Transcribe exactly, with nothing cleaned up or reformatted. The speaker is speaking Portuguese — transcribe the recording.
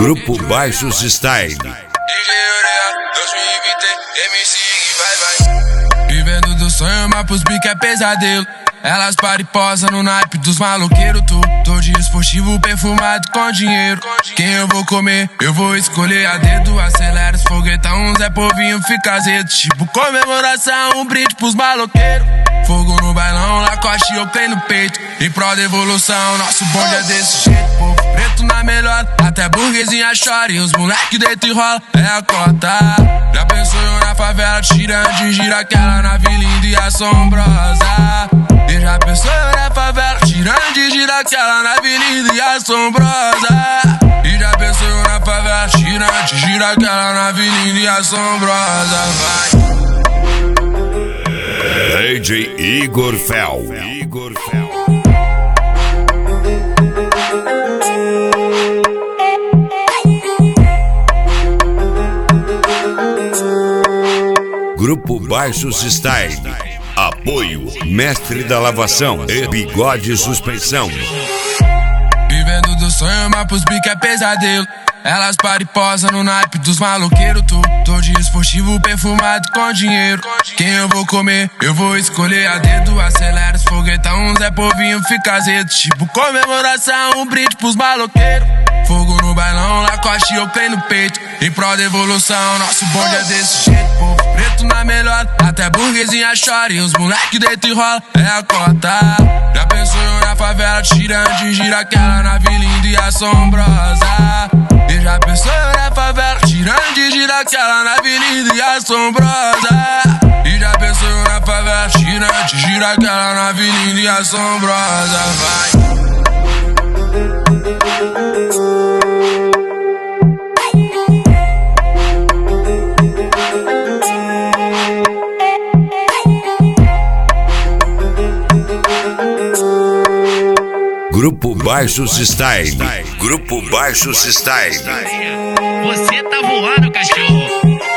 Grupo Baixos Style. Vivendo do sonho, mas pros bico é pesadelo. Elas param e posam no naipe dos maloqueiros. Tô, tô de esportivo perfumado com dinheiro. Quem eu vou comer, eu vou escolher a dedo. Acelera os foguetão, Zé Povinho fica azedo. Tipo comemoração, um brinde pros maloqueiros. Fogo no bailão, Lacoste e eu tenho no peito. Em prol da evolução, nosso bonde é desse jeito. Povo preto na melhor, até burguesinha chora. E os moleque deito e rola, é a cota. Já pensou eu na favela, tirando de gira aquela nave linda e assombrosa. E já pensou eu na favela, tirando de gira aquela nave linda e assombrosa. E já pensou eu na favela, tirando de gira aquela nave linda e assombrosa. Vai. D J Igor Fel. Igor Fel. Grupo Baixos Style. Apoio Mestre da Lavação e Bigode Suspensão. Vivendo do sonho, mas pros bico é pesadelo. Elas param e posam no naipe dos maloqueiros. Tô, tô de esportivo perfumado com dinheiro. Quem eu vou comer, eu vou escolher a dedo. Acelera os foguetão, Zé Povinho fica azedo. Tipo comemoração, um brinde pros maloqueiros. Fogo no bailão, Lacoste e eu tenho no peito. Em prol da evolução, nosso bonde é desse jeito. Povo preto na melhor, até burguesinha chora. E os moleque deito e rola, é a cota. Já pensou eu na favela, tirando de gira aquela nave linda e assombrosa. E já pensou eu na favela, tirando de gira aquela nave linda e assombrosa. E já pensou eu na favela, tirando de gira aquela nave linda e assombrosa. Vai. Grupo Baixos Style. Grupo Baixos Style. Você tá voando, cachorro.